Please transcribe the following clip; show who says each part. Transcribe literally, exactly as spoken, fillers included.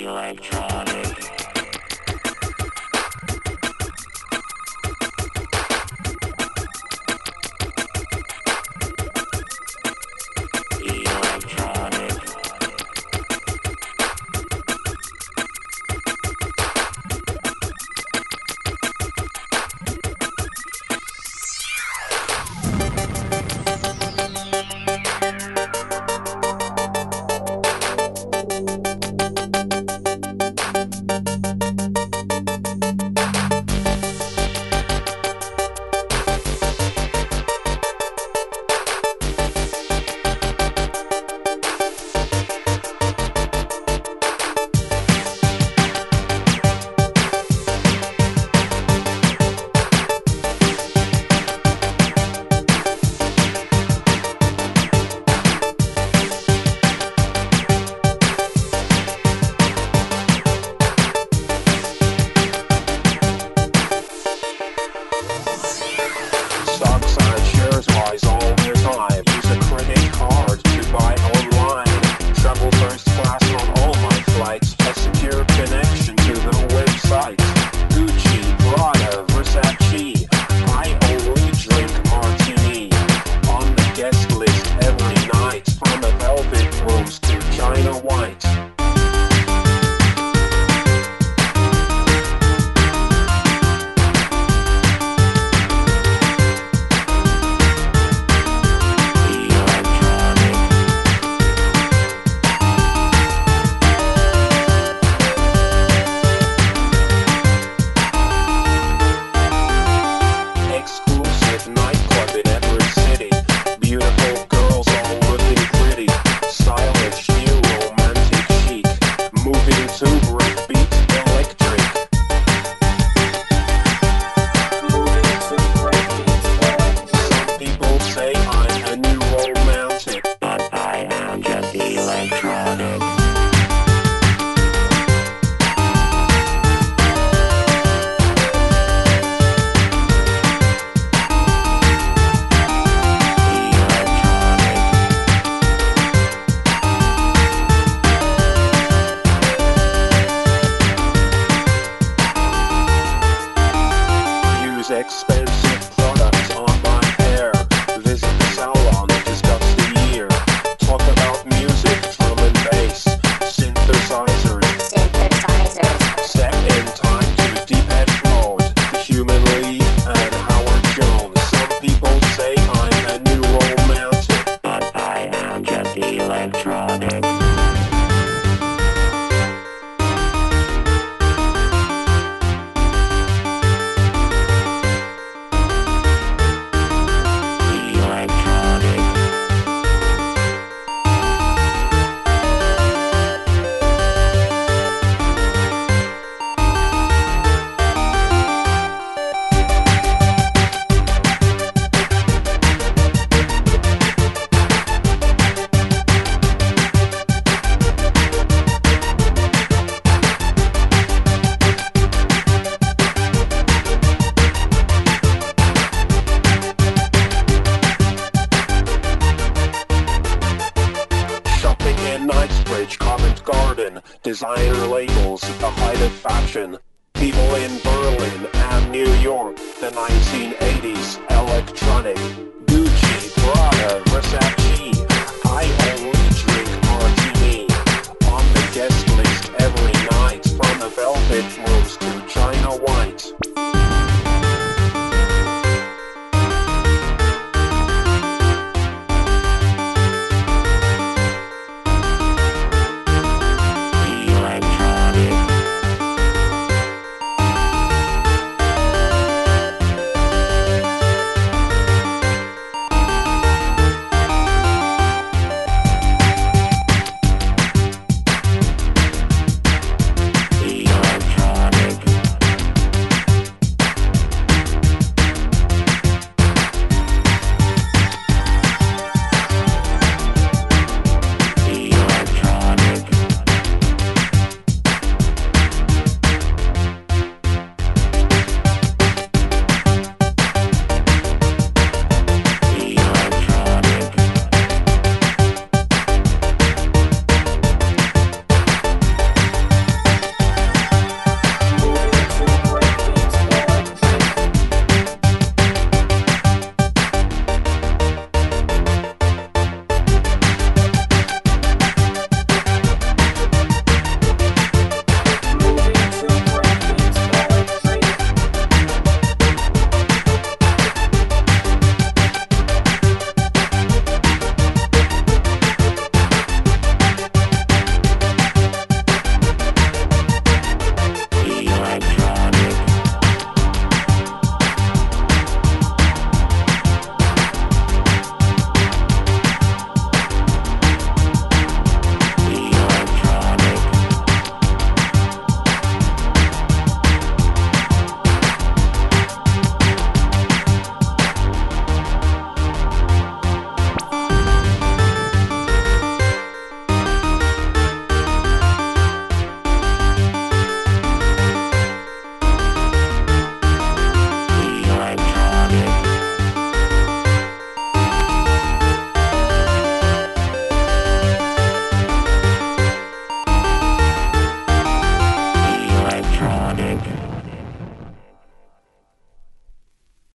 Speaker 1: Electronic. Electronic.
Speaker 2: Expensive products on my hair. Visit the salon, discuss the year. Talk about music, drum and bass, synthesizers.
Speaker 3: Synthesizers.
Speaker 2: Step in time to Depeche Mode, Human League, and Howard Jones. Some people say I'm a new romantic,
Speaker 1: But I am just electronic.
Speaker 2: Covent Garden, designer labels at the height of fashion. People in Berlin and New York, the nineteen eighties, electronic. Gucci, Prada, Versace, I only drink martini. On the guest list every night, from the velvet rose to China white.